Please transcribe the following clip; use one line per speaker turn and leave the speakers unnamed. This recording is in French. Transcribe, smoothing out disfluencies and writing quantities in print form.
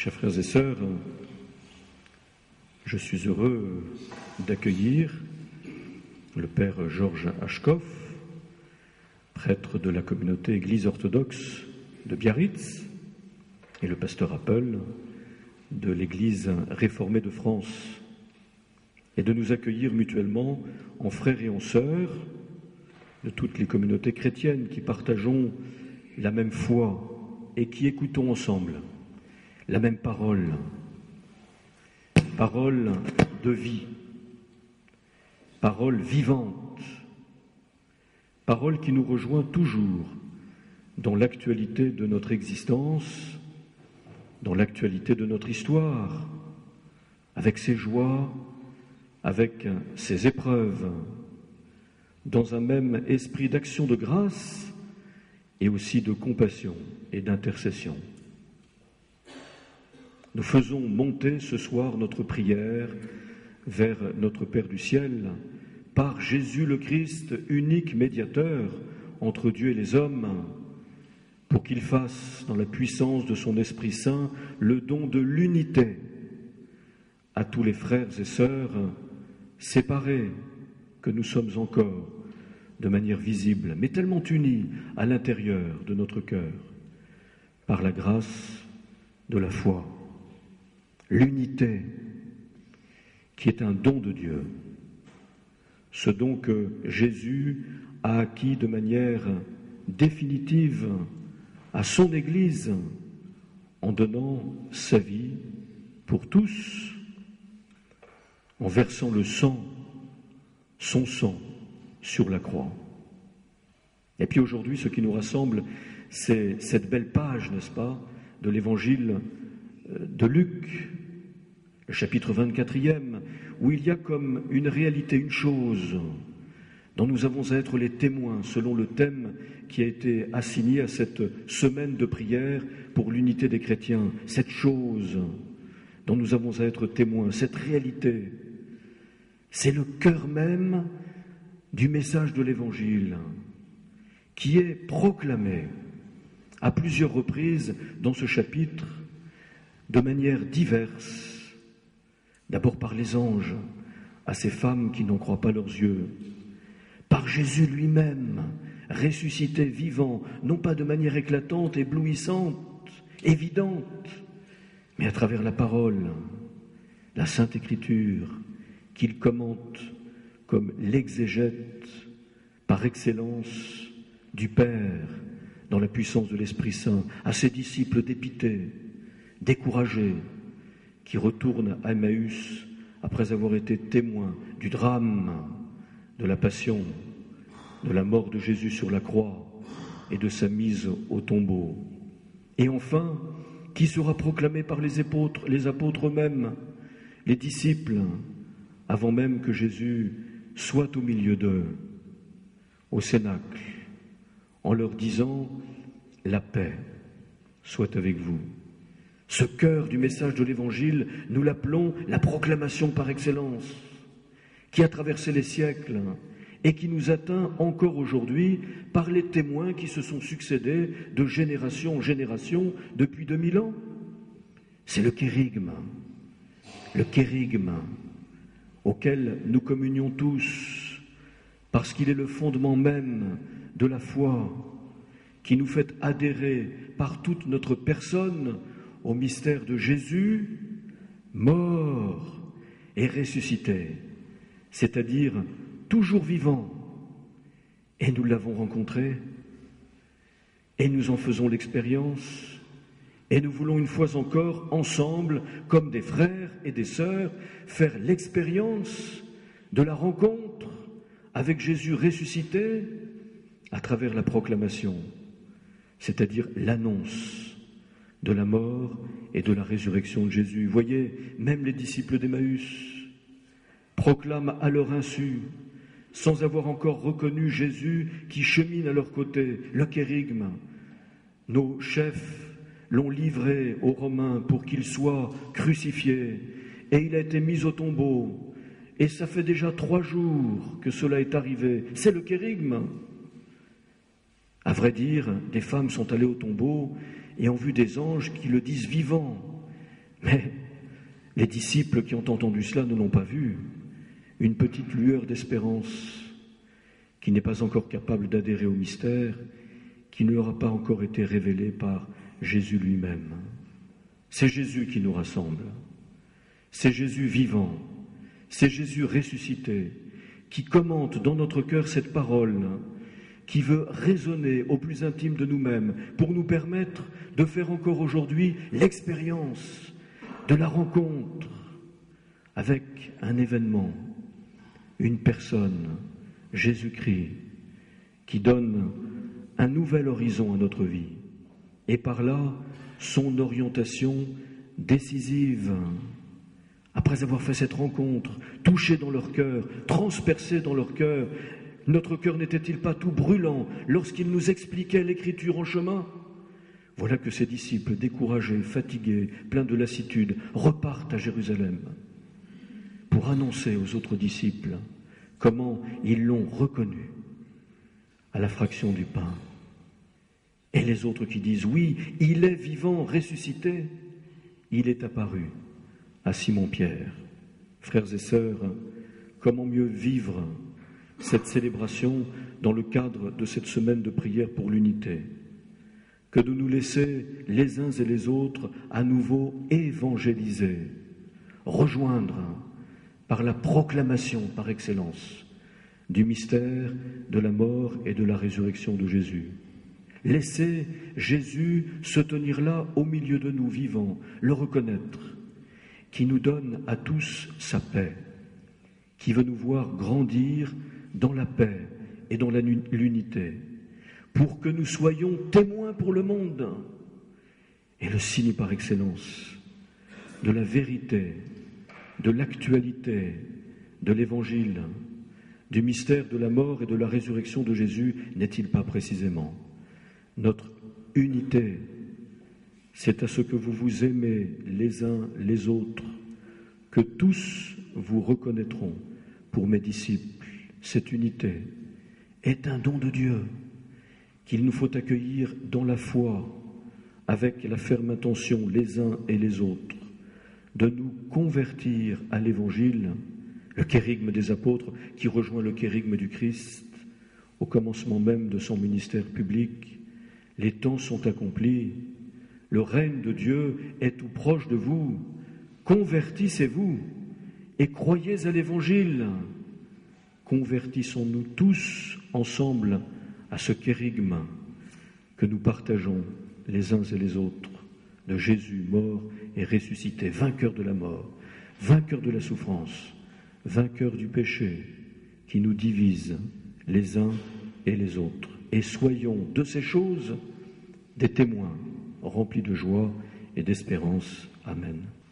Chers frères et sœurs, je suis heureux d'accueillir le père Georges Hachkov, prêtre de la communauté Église orthodoxe de Biarritz, et le pasteur Appel de l'Église réformée de France, et de nous accueillir mutuellement en frères et en sœurs de toutes les communautés chrétiennes qui partageons la même foi et qui écoutons ensemble la même parole, parole de vie, parole vivante, parole qui nous rejoint toujours dans l'actualité de notre existence, dans l'actualité de notre histoire, avec ses joies, avec ses épreuves, dans un même esprit d'action de grâce et aussi de compassion et d'intercession. Nous faisons monter ce soir notre prière vers notre Père du ciel par Jésus le Christ, unique médiateur entre Dieu et les hommes, pour qu'il fasse, dans la puissance de son Esprit Saint, le don de l'unité à tous les frères et sœurs séparés que nous sommes encore de manière visible, mais tellement unis à l'intérieur de notre cœur, par la grâce de la foi. L'unité qui est un don de Dieu, ce don que Jésus a acquis de manière définitive à son Église en donnant sa vie pour tous, en versant le sang, son sang, sur la croix. Et puis aujourd'hui, ce qui nous rassemble, c'est cette belle page, n'est-ce pas, de l'évangile de Luc, le chapitre 24e, où il y a comme une réalité, une chose dont nous avons à être les témoins selon le thème qui a été assigné à cette semaine de prière pour l'unité des chrétiens. Cette chose dont nous avons à être témoins, cette réalité, c'est le cœur même du message de l'Évangile qui est proclamé à plusieurs reprises dans ce chapitre de manière diverse, d'abord par les anges à ces femmes qui n'en croient pas leurs yeux, par Jésus lui-même, ressuscité, vivant, non pas de manière éclatante, éblouissante, évidente, mais à travers la parole, la Sainte Écriture, qu'il commente comme l'exégète par excellence du Père, dans la puissance de l'Esprit Saint, à ses disciples dépités, découragés, qui retournent à Emmaüs après avoir été témoins du drame, de la passion, de la mort de Jésus sur la croix et de sa mise au tombeau. Et enfin, qui sera proclamé par les apôtres eux-mêmes, les disciples, avant même que Jésus soit au milieu d'eux, au cénacle, en leur disant « La paix soit avec vous ». Ce cœur du message de l'Évangile, nous l'appelons la proclamation par excellence, qui a traversé les siècles et qui nous atteint encore aujourd'hui par les témoins qui se sont succédés de génération en génération depuis 2000 ans. C'est le kérygme auquel nous communions tous, parce qu'il est le fondement même de la foi, qui nous fait adhérer par toute notre personne au mystère de Jésus, mort et ressuscité, c'est-à-dire toujours vivant. Et nous l'avons rencontré, et nous en faisons l'expérience, et nous voulons une fois encore, ensemble, comme des frères et des sœurs, faire l'expérience de la rencontre avec Jésus ressuscité à travers la proclamation, c'est-à-dire l'annonce de la mort et de la résurrection de Jésus. Voyez, même les disciples d'Emmaüs proclament à leur insu, sans avoir encore reconnu Jésus qui chemine à leur côté, le kérygme. Nos chefs l'ont livré aux Romains pour qu'il soit crucifié, et il a été mis au tombeau. Et ça fait déjà 3 jours que cela est arrivé. C'est le kérygme. À vrai dire, des femmes sont allées au tombeau et ont vu des anges qui le disent vivant. Mais les disciples qui ont entendu cela ne l'ont pas vu. Une petite lueur d'espérance qui n'est pas encore capable d'adhérer au mystère, qui ne leur a pas encore été révélé par Jésus lui-même. C'est Jésus qui nous rassemble. C'est Jésus vivant. C'est Jésus ressuscité qui commente dans notre cœur cette parole, qui veut résonner au plus intime de nous-mêmes pour nous permettre de faire encore aujourd'hui l'expérience de la rencontre avec un événement, une personne, Jésus-Christ, qui donne un nouvel horizon à notre vie et par là son orientation décisive. Après avoir fait cette rencontre, touché dans leur cœur, transpercé dans leur cœur, notre cœur n'était-il pas tout brûlant lorsqu'il nous expliquait l'Écriture en chemin ? Voilà que ces disciples, découragés, fatigués, pleins de lassitude, repartent à Jérusalem pour annoncer aux autres disciples comment ils l'ont reconnu à la fraction du pain. Et les autres qui disent, oui, il est vivant, ressuscité, il est apparu à Simon-Pierre. Frères et sœurs, comment mieux vivre cette célébration dans le cadre de cette semaine de prière pour l'unité que de nous laisser les uns et les autres à nouveau évangéliser, rejoindre par la proclamation par excellence du mystère de la mort et de la résurrection de Jésus. Laisser Jésus se tenir là au milieu de nous vivants, le reconnaître, qui nous donne à tous sa paix, qui veut nous voir grandir dans la paix et dans l'unité, pour que nous soyons témoins pour le monde et le signe par excellence de la vérité, de l'actualité, de l'Évangile, du mystère de la mort et de la résurrection de Jésus, n'est-il pas précisément notre unité? C'est à ce que vous vous aimez les uns les autres que tous vous reconnaîtront pour mes disciples. Cette unité est un don de Dieu qu'il nous faut accueillir dans la foi, avec la ferme intention les uns et les autres de nous convertir à l'Évangile, le kérygme des apôtres qui rejoint le kérygme du Christ au commencement même de son ministère public. Les temps sont accomplis, le règne de Dieu est tout proche de vous. Convertissez-vous et croyez à l'Évangile. Convertissons-nous tous ensemble à ce kérygme que nous partageons les uns et les autres de Jésus mort et ressuscité, vainqueur de la mort, vainqueur de la souffrance, vainqueur du péché qui nous divise les uns et les autres. Et soyons de ces choses des témoins remplis de joie et d'espérance. Amen.